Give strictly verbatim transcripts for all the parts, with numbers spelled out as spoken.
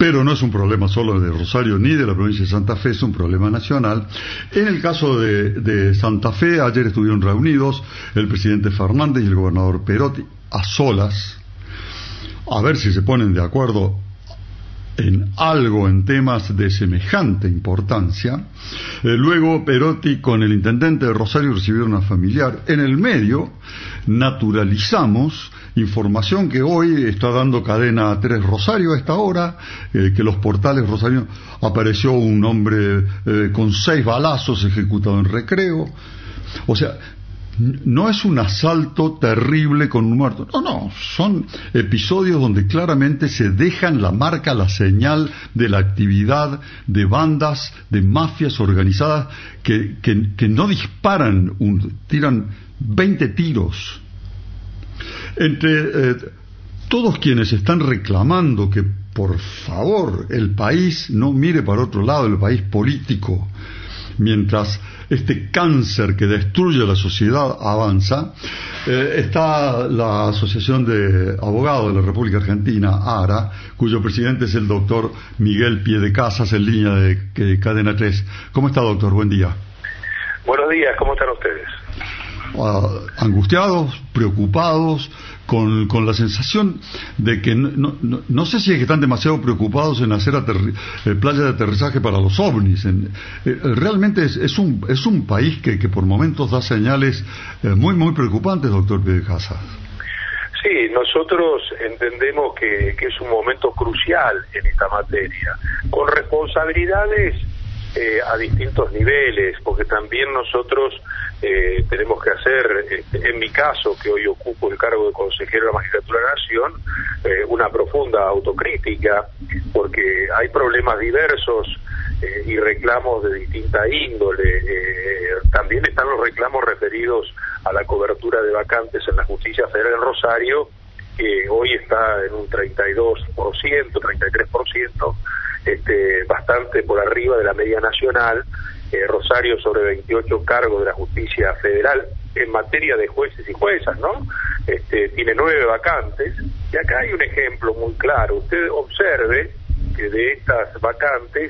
pero no es un problema solo de Rosario ni de la provincia de Santa Fe, es un problema nacional. En el caso de, de Santa Fe, ayer estuvieron reunidos el presidente Fernández y el gobernador Perotti a solas, a ver si se ponen de acuerdo en algo en temas de semejante importancia. Eh, luego Perotti con el intendente de Rosario recibieron a familiar. En el medio naturalizamos información que hoy está dando Cadena tres Rosario a esta hora, eh, que los portales rosarios apareció un hombre eh, con seis balazos ejecutado en Recreo. O sea, no es un asalto terrible con un muerto, no, no, son episodios donde claramente se dejan la marca, la señal de la actividad de bandas, de mafias organizadas que, que, que no disparan, un, tiran veinte tiros. Entre eh, todos quienes están reclamando que por favor el país no mire para otro lado, el país político, mientras este cáncer que destruye la sociedad avanza, eh, está la Asociación de Abogados de la República Argentina, ARA, cuyo presidente es el doctor Miguel Piedecasas, en línea de, de Cadena tres. ¿Cómo está, doctor? Buen día. Buenos días, ¿cómo están ustedes? Uh, angustiados, preocupados, con, con la sensación de que no, no, no sé si es que están demasiado preocupados en hacer aterri eh, playa de aterrizaje para los ovnis. En, eh, realmente es, es, un, es un país que, que por momentos da señales eh, muy, muy preocupantes, doctor Piedecasas. Sí, nosotros entendemos que, que es un momento crucial en esta materia, con responsabilidades eh, a distintos niveles, porque también nosotros eh, tenemos que hacer, este, en mi caso, que hoy ocupo el cargo de consejero de la Magistratura de la Nación, eh, una profunda autocrítica, porque hay problemas diversos eh, y reclamos de distinta índole. Eh, también están los reclamos referidos a la cobertura de vacantes en la Justicia Federal en Rosario, que hoy está en un treinta y dos por ciento, treinta y tres por ciento, este, bastante por arriba de la media nacional. eh, Rosario sobre veintiocho cargos de la Justicia Federal en materia de jueces y juezas, ¿no? Este, tiene nueve vacantes, y acá hay un ejemplo muy claro. Usted observe que de estas vacantes,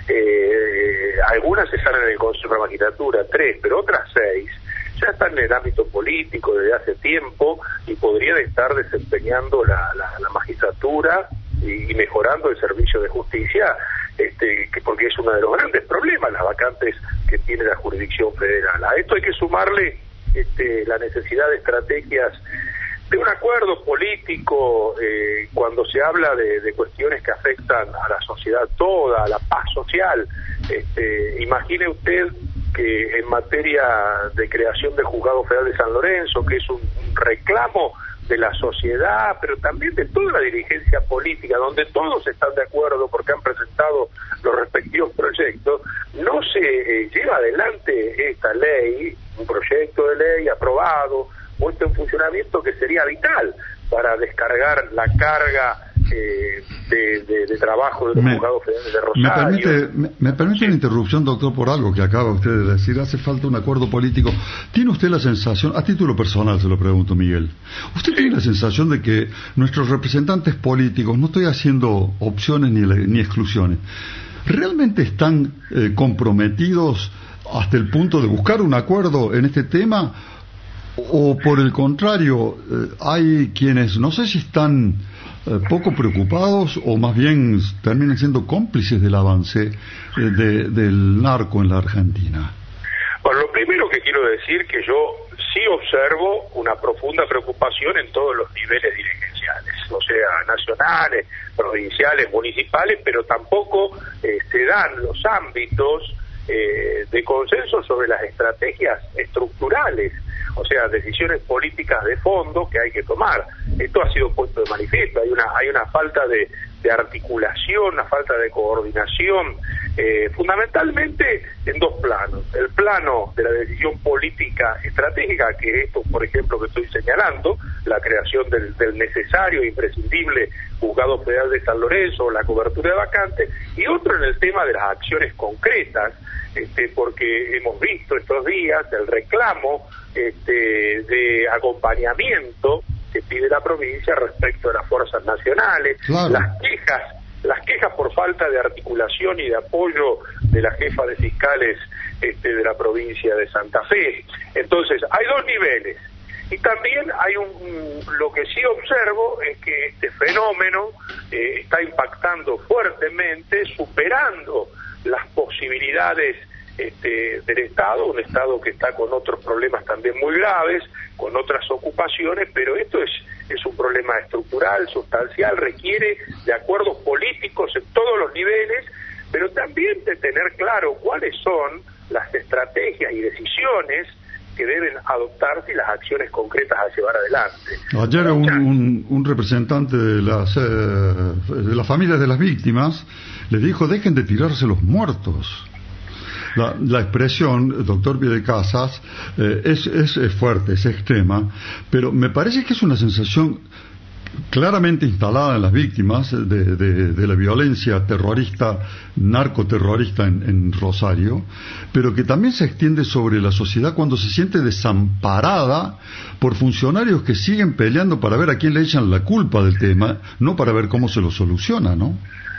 eh, algunas están en el Consejo de la Magistratura, tres, pero otras seis ya están en el ámbito político desde hace tiempo y podrían estar desempeñando la, la, la magistratura y, y mejorando el servicio de justicia, este, que porque es uno de los grandes problemas, las vacantes que tiene la jurisdicción federal. A esto hay que sumarle este, la necesidad de estrategias de un acuerdo político eh, cuando se habla de, de cuestiones que afectan a la sociedad toda, a la paz social. Este, imagine usted que en materia de creación del Juzgado Federal de San Lorenzo, que es un, un reclamo de la sociedad, pero también de toda la dirigencia política, donde todos están de acuerdo porque han presentado los respectivos proyectos, no se eh, lleva adelante esta ley, un proyecto de ley aprobado, puesto en funcionamiento, que sería vital para descargar la carga eh, de, de, de trabajo de los juzgados federales de Rosario. Me permite, me, me permite sí. una interrupción, doctor, por algo que acaba usted de decir. Hace falta un acuerdo político. ¿Tiene usted la sensación, a título personal se lo pregunto, Miguel, usted sí. tiene la sensación de que nuestros representantes políticos, no estoy haciendo opciones ni, ni exclusiones, realmente están eh, comprometidos hasta el punto de buscar un acuerdo en este tema? ¿O por el contrario, eh, hay quienes, no sé si están eh, poco preocupados o más bien terminan siendo cómplices del avance eh, de, del narco en la Argentina? Bueno, lo primero que quiero decir que yo sí observo una profunda preocupación en todos los niveles dirigenciales, o sea, nacionales, provinciales, municipales, pero tampoco eh, se dan los ámbitos eh, de consenso sobre las estrategias estructurales, o sea, decisiones políticas de fondo que hay que tomar. Esto ha sido puesto de manifiesto, hay una hay una falta de, de articulación, una falta de coordinación, eh, fundamentalmente en dos planos. El plano de la decisión política estratégica, que es esto, por ejemplo, que estoy señalando, la creación del, del necesario e imprescindible Juzgado Federal de San Lorenzo, la cobertura de vacantes, y otro en el tema de las acciones concretas, este, porque hemos visto estos días el reclamo este, de acompañamiento que pide la provincia respecto de las fuerzas nacionales, claro. las quejas, las quejas quejas por falta de articulación y de apoyo de la jefa de fiscales este, de la provincia de Santa Fe. Entonces, hay dos niveles. Y también hay un, lo que sí observo es que este fenómeno eh, está impactando fuertemente, superando las posibilidades este, del Estado, un Estado que está con otros problemas también muy graves, con otras ocupaciones, pero esto es, es un problema estructural, sustancial, requiere de acuerdos políticos en todos los niveles, pero también de tener claro cuáles son las estrategias y decisiones que deben adoptarse y las acciones concretas a llevar adelante. Ayer un, un, un representante de las, eh, de las familias de las víctimas les dijo: dejen de tirarse los muertos. La, la expresión, doctor Piedecasas, eh, es, es, es fuerte, es extrema, pero me parece que es una sensación claramente instalada en las víctimas de, de, de la violencia terrorista, narcoterrorista en, en Rosario, pero que también se extiende sobre la sociedad cuando se siente desamparada por funcionarios que siguen peleando para ver a quién le echan la culpa del tema, no para ver cómo se lo soluciona, ¿no?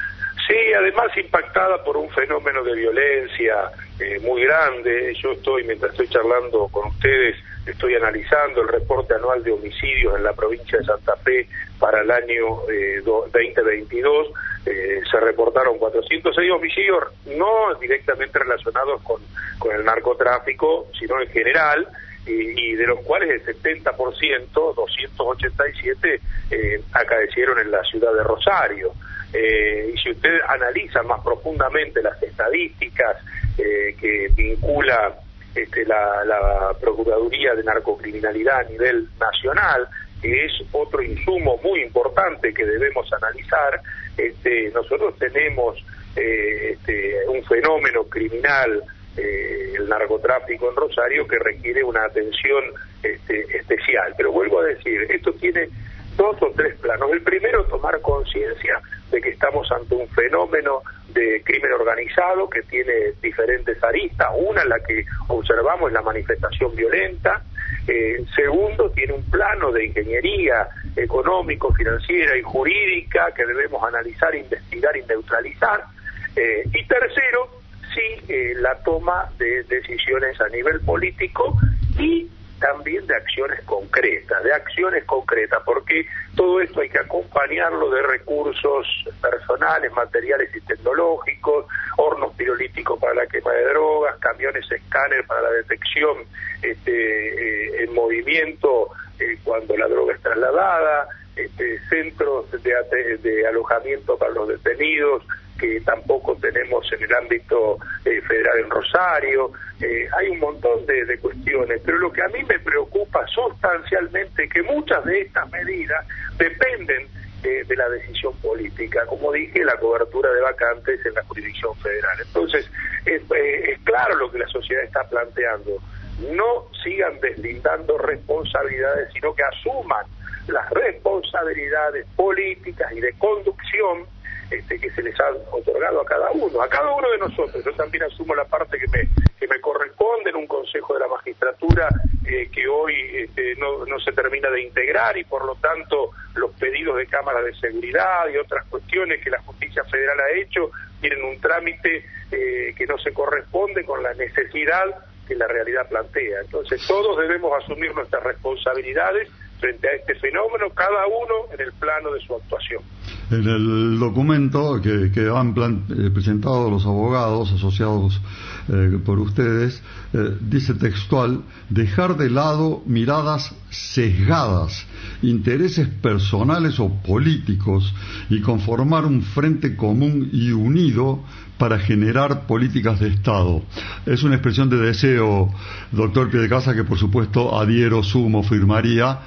Sí, además impactada por un fenómeno de violencia eh, muy grande. Yo estoy, mientras estoy charlando con ustedes, estoy analizando el reporte anual de homicidios en la provincia de Santa Fe para el año eh, veinte veintidós. Eh, se reportaron cuatrocientos seis homicidios, no directamente relacionados con, con el narcotráfico, sino en general, y, y de los cuales el setenta por ciento, doscientos ochenta y siete, eh, acaecieron en la ciudad de Rosario. Eh, y si usted analiza más profundamente las estadísticas eh, que vincula este, la, la Procuraduría de Narcocriminalidad a nivel nacional, que es otro insumo muy importante que debemos analizar, este, nosotros tenemos eh, este, un fenómeno criminal, eh, el narcotráfico en Rosario, que requiere una atención este, especial. Pero vuelvo a decir, esto tiene dos o tres planos. El primero, tomar conciencia de que estamos ante un fenómeno de crimen organizado que tiene diferentes aristas. Una, la que observamos, es la manifestación violenta. Eh, segundo, tiene un plano de ingeniería económico, financiera y jurídica que debemos analizar, investigar y neutralizar. Eh, y tercero, sí, eh, la toma de decisiones a nivel político y también de acciones concretas, de acciones concretas, porque todo esto hay que acompañarlo de recursos personales, materiales y tecnológicos, hornos pirolíticos para la quema de drogas, camiones escáner para la detección este, eh, en movimiento eh, cuando la droga es trasladada, este, centros de, de alojamiento para los detenidos, que tampoco tenemos en el ámbito eh, federal en Rosario. Eh, hay un montón de, de cuestiones, pero lo que a mí me preocupa sustancialmente es que muchas de estas medidas dependen eh, de la decisión política, como dije, la cobertura de vacantes en la jurisdicción federal. Entonces, es, eh, es claro lo que la sociedad está planteando: no sigan deslindando responsabilidades, sino que asuman las responsabilidades políticas y de conducción Este, que se les ha otorgado a cada uno, a cada uno de nosotros. Yo también asumo la parte que me que me corresponde en un Consejo de la Magistratura eh, que hoy este, no, no se termina de integrar, y por lo tanto los pedidos de cámaras de seguridad y otras cuestiones que la Justicia Federal ha hecho tienen un trámite eh, que no se corresponde con la necesidad que la realidad plantea. Entonces todos debemos asumir nuestras responsabilidades frente a este fenómeno, cada uno en el plano de su actuación. En el documento que, que han plan, eh, presentado los abogados asociados eh, por ustedes, eh, dice textual: dejar de lado miradas sesgadas, intereses personales o políticos, y conformar un frente común y unido para generar políticas de Estado. Es una expresión de deseo, doctor Piedecasas, que por supuesto adhiero, sumo, firmaría,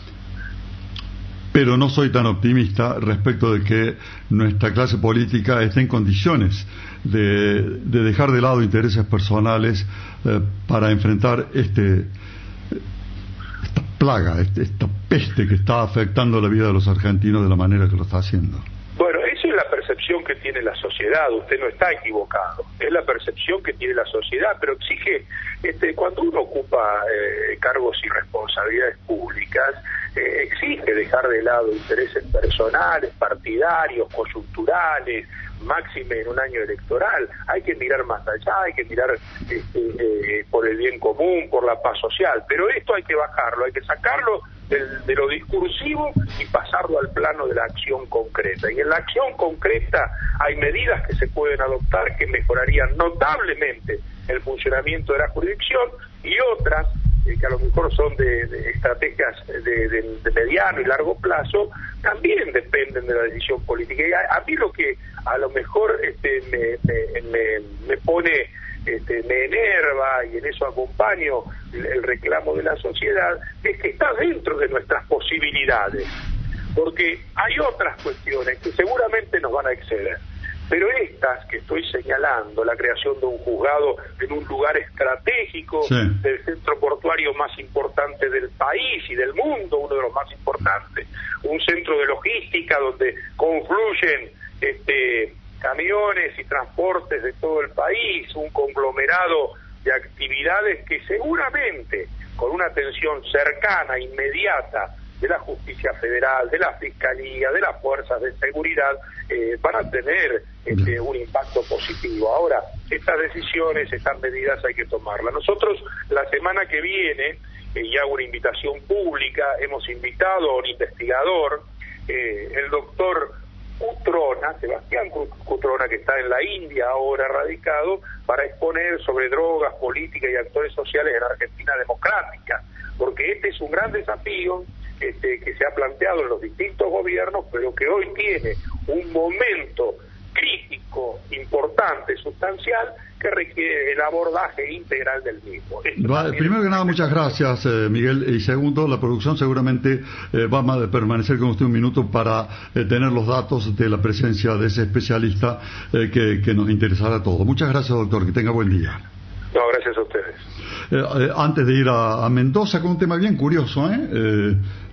pero no soy tan optimista respecto de que nuestra clase política esté en condiciones de, de dejar de lado intereses personales eh, para enfrentar este esta plaga, este, esta peste que está afectando la vida de los argentinos de la manera que lo está haciendo. Bueno, eso eso es la percepción que tiene la sociedad, usted no está equivocado, es la percepción que tiene la sociedad, pero exige, este, cuando uno ocupa eh, cargos y responsabilidades públicas, eh, exige dejar de lado intereses personales, partidarios, coyunturales, máxime en un año electoral. Hay que mirar más allá, hay que mirar este, eh, por el bien común, por la paz social, pero esto hay que bajarlo, hay que sacarlo del, de lo discursivo y pasarlo al plano de la acción concreta. Y en la acción concreta hay medidas que se pueden adoptar que mejorarían notablemente el funcionamiento de la jurisdicción, y otras eh, que a lo mejor son de, de estrategias de, de, de mediano y largo plazo, también dependen de la decisión política. Y a, a mí lo que a lo mejor este, me, me, me, me pone, este, me enerva, y en eso acompaño el, el reclamo de la sociedad, es que está dentro de nuestras posibilidades, porque hay otras cuestiones que seguramente nos van a exceder. Pero estas que estoy señalando, la creación de un juzgado en un lugar estratégico, sí, del centro portuario más importante del país y del mundo, uno de los más importantes, un centro de logística donde confluyen este, camiones y transportes de todo el país, un conglomerado de actividades que seguramente, con una atención cercana, inmediata, de la justicia federal, de la fiscalía, de las fuerzas de seguridad, eh, van a tener este, un impacto positivo. Ahora, estas decisiones, estas medidas hay que tomarlas. Nosotros la semana que viene, eh, y hago una invitación pública, hemos invitado a un investigador, eh, el doctor Cutrona, Sebastián Cutrona, que está en la India ahora radicado, para exponer sobre drogas, política y actores sociales en Argentina democrática, porque este es un gran desafío Este, que se ha planteado en los distintos gobiernos, pero que hoy tiene un momento crítico, importante, sustancial, que requiere el abordaje integral del mismo. Va, primero que nada, muchas gracias, eh, Miguel. Y segundo, la producción seguramente eh, va a permanecer con usted un minuto para eh, tener los datos de la presencia de ese especialista eh, que, que nos interesará a todos. Muchas gracias, doctor. Que tenga buen día. No, gracias a ustedes. Eh, eh, antes de ir a, a Mendoza, con un tema bien curioso, ¿eh? eh